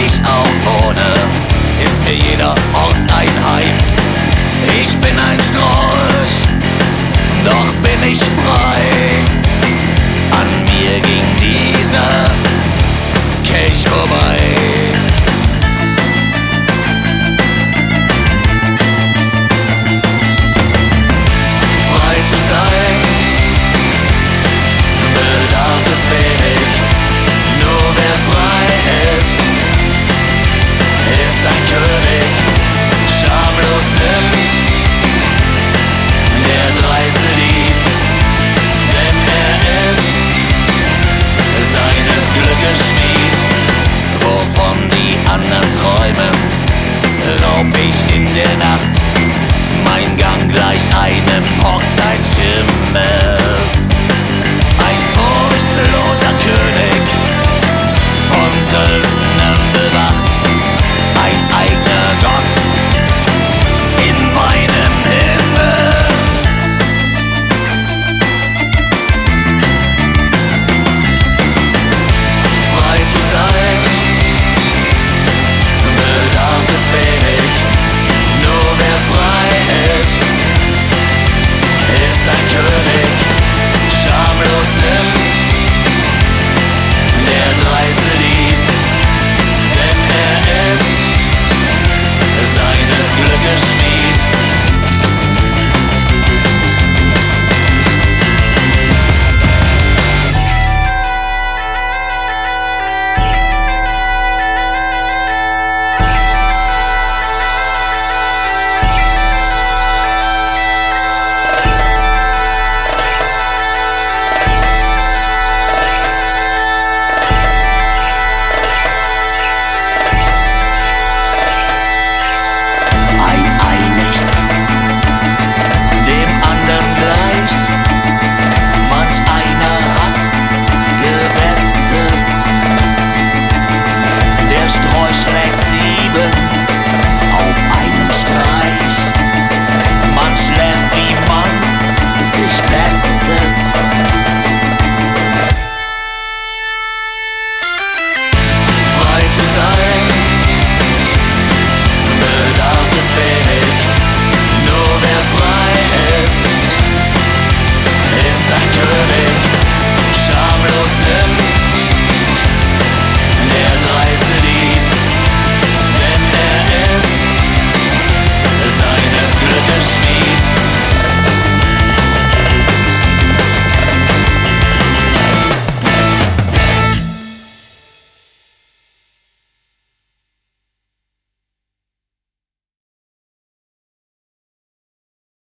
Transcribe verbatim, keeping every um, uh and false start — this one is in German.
ich auch wohne, ist mir jeder Ort ein Heim. Ich bin ein Strolch, doch bin ich frei. An mir ging dieser Kelch vorbei. Frei zu sein bedarf es wenig, nur wer frei ist, ist ein König. Schamlos nimmt der dreiste Dieb, denn er ist seines Glückes Schmied. Wovon die anderen träumen, raub ich in der Nacht. Mein Gang gleicht einem Hochzeitsschimmel. Ein furchtloser König von Sölden